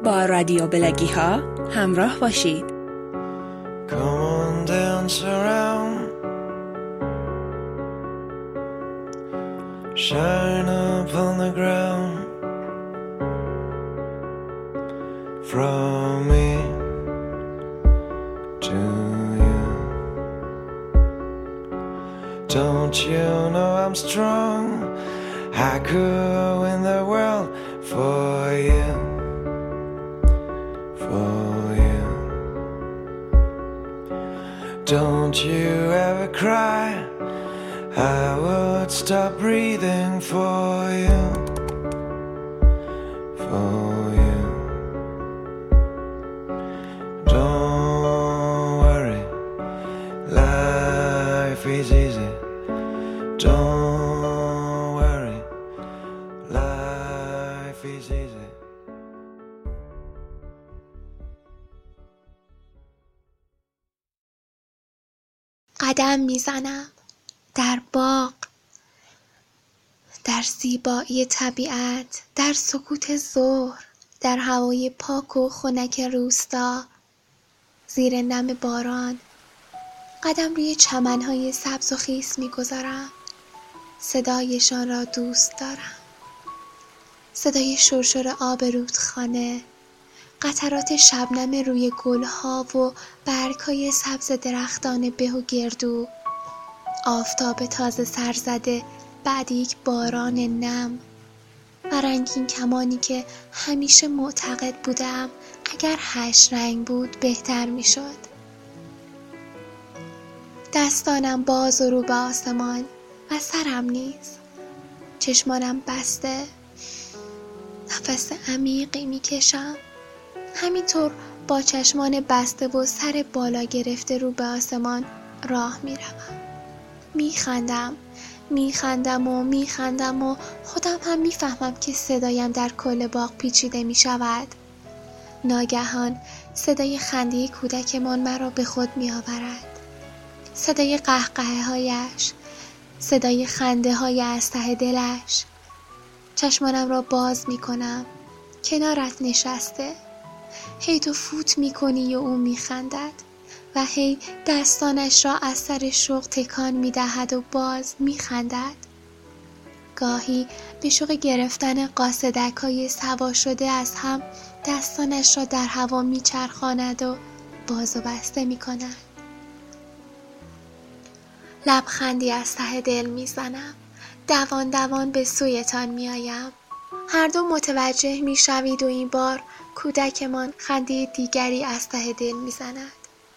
با رادیو بلگی ها همراه باشید. Come on, dance around, shine up on the ground. From me to you, don't you know I'm strong? I could win the world for you, for you. Don't you ever cry, I would stop breathing for you, for you. Don't worry, life is easy. Don't worry, life is easy. قدم میزنم در باغ، در زیبایی طبیعت، در سکوت ظهر، در هوای پاک و خنک روستا، زیر نم باران قدم روی چمنهای سبز و خیس میگذارم. صدایشان را دوست دارم، صدای شرشر آب رودخانه، قطرات شبنم روی گلها و برگ‌های سبز درختان به و گردو، آفتاب تازه سر زده بعد یک باران نم و رنگین کمانی که همیشه معتقد بودم اگر 8 رنگ بود بهتر میشد. دستانم باز و رو به آسمان و سرم نیز، چشمانم بسته، نفس عمیقی میکشم. همینطور با چشمان بسته و سر بالا گرفته رو به آسمان راه میروم. میخندم و خودم هم میفهمم که صدایم در کل باغ پیچیده میشود. ناگهان صدای خنده کودکمان مرا به خود میآورد. صدای قهقهه هایش، صدای خنده های از ته دلش. چشمانم را باز میکنم، کنارت نشسته. هی تو فوت میکنی و او میخندد و هی دستانش را از سر شوق تکان میدهد و باز میخندد. گاهی به شوق گرفتن قاصدک‌های سوا شده از هم دستانش را در هوا میچرخاند و باز و بسته میکند. لبخندی از ته دل میزنم. دوان دوان به سویتان میآیم. هر دو متوجه میشوید و این بار کودکمان خنده دیگری از ته دل میزند.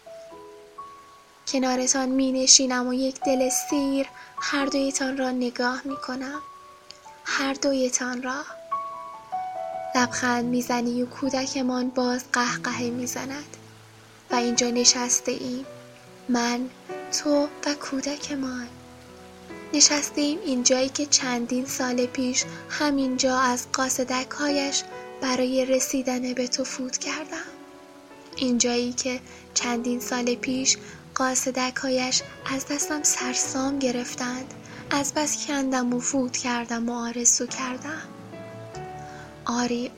کنارتان می نشینم و یک دل سیر هر دویتان را نگاه می کنم. هر دویتان را. لبخند میزنی و کودکمان باز قهقهه میزند و اینجا نشسته ایم، من، تو و کودکمان. نشسته ایم اینجایی که چندین سال پیش همینجا از قاصدک‌هایش برای رسیدن به تو فوت کردم. اینجایی که چندین سال پیش قاصدک‌هایش از دستم سرسام گرفتند، از بس کندم و فوت کردم و آرزو کردم. آری،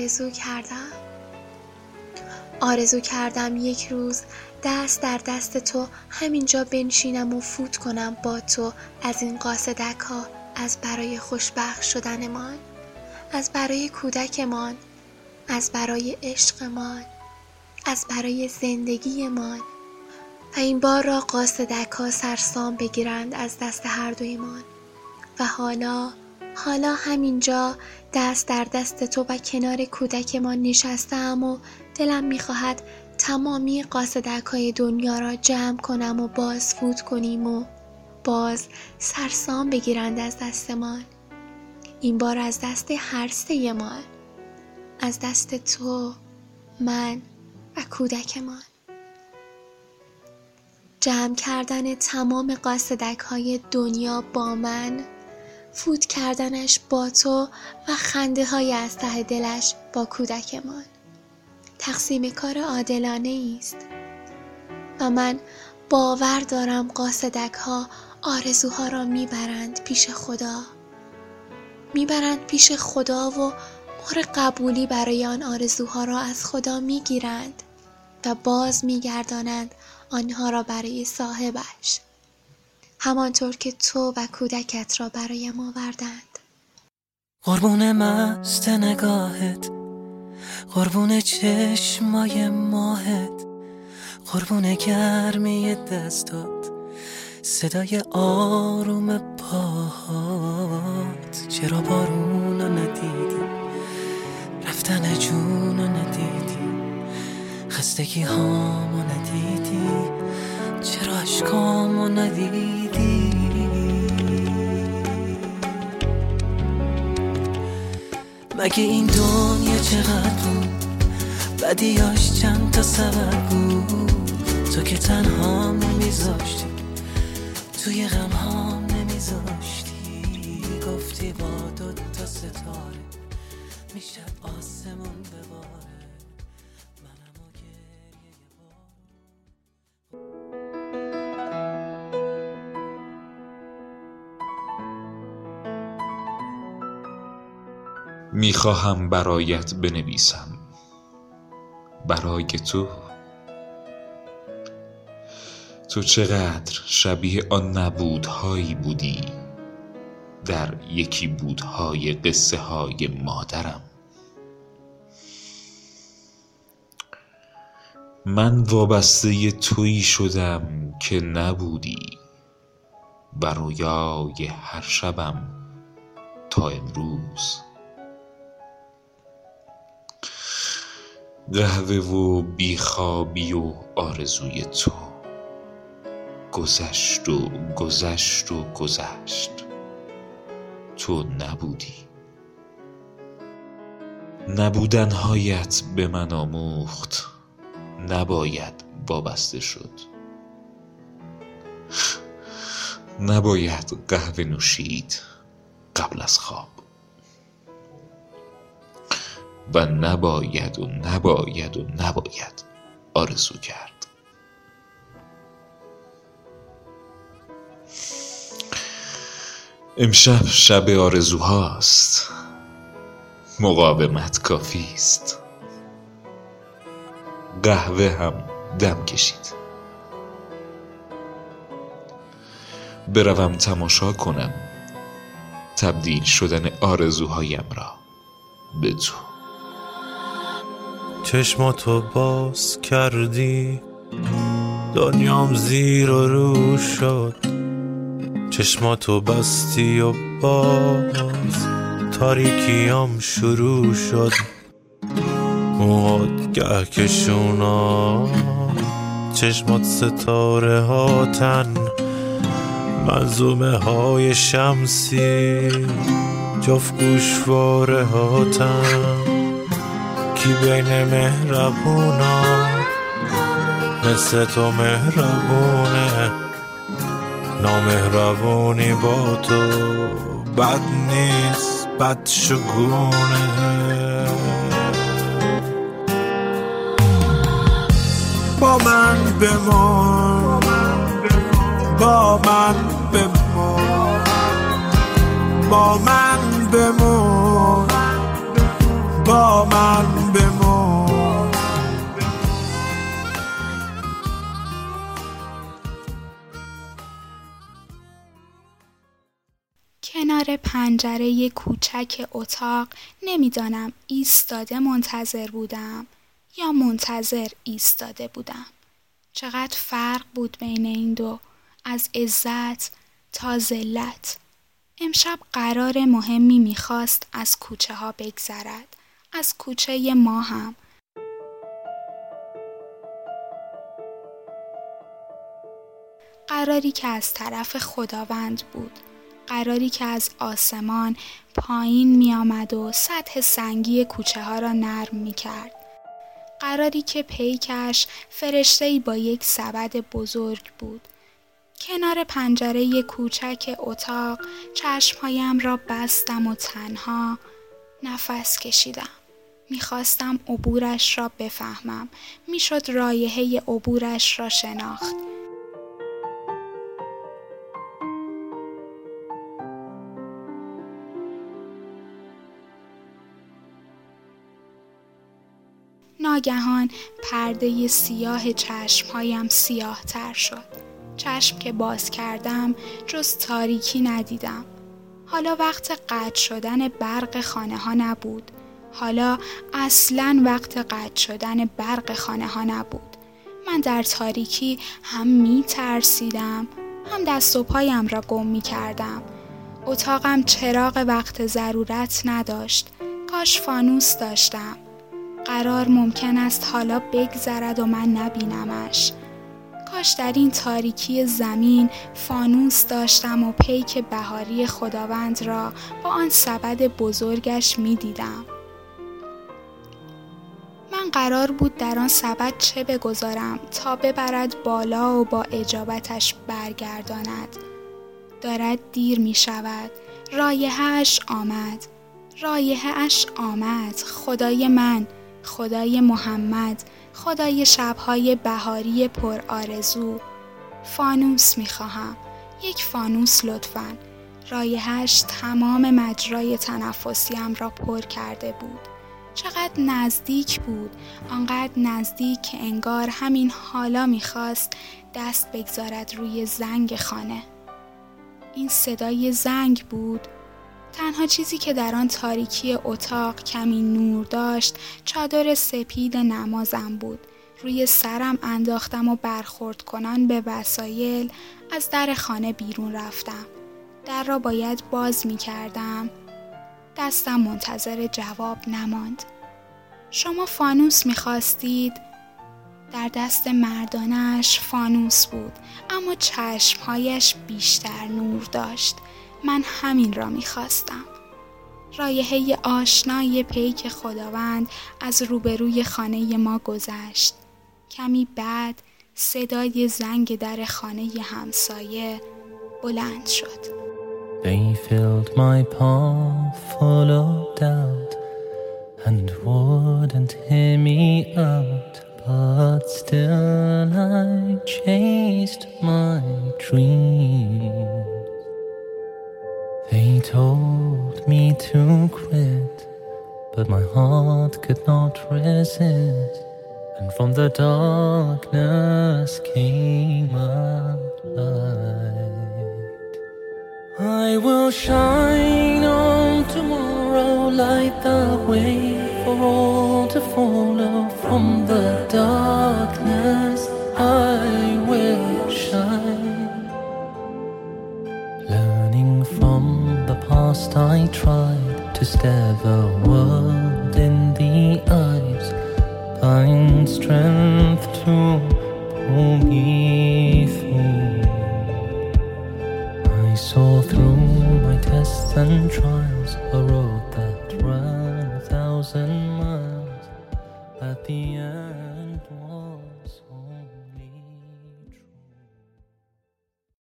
آرزو کردم یک روز دست در دست تو همینجا بنشینم و فوت کنم با تو از این قاصدک‌ها، از برای خوشبخت شدنمان، از برای کودکمان، از برای عشقمان، از برای زندگیمان. و این بار را قاصدک‌ها سرسام بگیرند از دست هر دویمان. و حالا همینجا دست در دست تو و کنار کودکمان نشستم و دلم می‌خواهد تمامی قاصدک‌های دنیا را جمع کنم و باز فوت کنیم و باز سرسام بگیرند از دستمان. این بار از دست هر سه‌مان، از دست تو، من و کودکمان. جمع کردن تمام قاصدک‌های دنیا با من، فوت کردنش با تو و خنده های از ته دلش با کودکمان. تقسیم کار عادلانه است و من باور دارم قاصدک‌ها آرزوها را میبرند پیش خدا و مهر قبولی برای آن آرزوها را از خدا میگیرند و باز میگردانند آنها را برای صاحبش، همانطور که تو و کودکت را برایم آوردند. قربون مست نگاهت، قربون چشمای ماهت، قربون گرمی دستات، صدای آروم پاهات. چرا بارونو ندیدی، رفتن جونو ندیدی، خستگی هامو ندیدی، چرا عشقامو ندیدی؟ مگه این دنیا چقدر بود، بدیاش چند تا سبب بود، تو که تنها نمیذاشتی، توی غم هام نمیذاشتی، گفتی با 2 تا ستاره میشه آسمون بباره، منم و گریه میخواهم برایت بنویسم، برای تو چقدر شبیه آن نبودهایی بودی در یکی بودهای قصه های مادرم. من وابسته تویی شدم که نبودی، و رویای هر شبم تا امروز. قهوه و بیخوابی و آرزوی تو گذشت و گذشت و گذشت، تو نبودی. نبودنهایت به من آموخت نباید وابسته شد، نباید قهوه نوشید قبل از خواب، و نباید و نباید و نباید آرزو کرد. امشب شب آرزوهاست، مقاومت کافی است، قهوه هم دم کشید. بروم تماشا کنم تبدیل شدن آرزوهایم را به تو. چشماتو باز کردی، دنیام زیر و رو شد، چشماتو بستی و باز تاریکیام شروع شد. موهات گهکشونا، چشمات ستاره هاتن، منظومه های شمسی جفت گوشواره هاتن. کی بین مهربونا مثل تو مهربونه، نامهربونی با تو بد نیست، بد شگونه. با من بمان، با من بمان، با من بمان، با من بمان. کنار پنجره کوچک اتاق نمیدانم ایستاده منتظر بودم یا منتظر ایستاده بودم. چقدر فرق بود بین این دو، از عزت تا ذلت. امشب قرار مهمی میخواست از کوچه ها بگذرد، از کوچه ما هم. قراری که از طرف خداوند بود، قراری که از آسمان پایین می آمد و سطح سنگی کوچه ها را نرم می کرد. قراری که پیکش فرشته‌ای با یک سبد بزرگ بود. کنار پنجره کوچک اتاق چشمهایم را بستم و تنها نفس کشیدم. میخواستم عبورش را بفهمم. میشد رایحه عبورش را شناخت. ناگهان پرده سیاه چشمهایم سیاه تر شد. چشم که باز کردم جز تاریکی ندیدم. حالا وقت قطع شدن برق خانه ها نبود. حالا اصلاً وقت قطع شدن برق خانه ها نبود. من در تاریکی هم می ترسیدم هم دست و پایم را گم می کردم. اتاقم چراغ وقت ضرورت نداشت. کاش فانوس داشتم. قرار ممکن است حالا بگذرد و من نبینمش. کاش در این تاریکی زمین فانوس داشتم و پیک بهاری خداوند را با آن سبد بزرگش می دیدم. من قرار بود در آن سبد چه بگذارم تا ببرد بالا و با اجابتش برگرداند. دارد دیر می شود. رایحه‌اش آمد. خدای من، خدای محمد، خدای شبهای بهاری پر آرزو. فانوس می خواهم. یک فانوس لطفاً. رایحه‌اش تمام مجرای تنفسیم را پر کرده بود. چقدر نزدیک بود، آنقدر نزدیک که انگار همین حالا می‌خواست دست بگذارد روی زنگ خانه. این صدای زنگ بود. تنها چیزی که در آن تاریکی اتاق کمی نور داشت چادر سپید نمازم بود. روی سرم انداختم و برخورد کنان به وسایل از در خانه بیرون رفتم. در را باید باز می‌کردم. دستم منتظر جواب نماند. شما فانوس می‌خواستید؟ در دست مردانش فانوس بود، اما چشمهایش بیشتر نور داشت. من همین را می‌خواستم. رایحه آشنای پیک خداوند از روبروی خانه ما گذشت. کمی بعد صدای زنگ در خانه همسایه بلند شد. They filled my path full of doubt and wouldn't hear me out, but still I chased my dreams. They told me to quit, but my heart could not resist, and from the darkness came a light. I will shine on tomorrow, light the way for all to follow. From the darkness I will shine. Learning from the past, I tried to stare the world in the eyes, find strength to pull me through. I saw through my tests and trials, a road that ran 1,000 miles. At the end was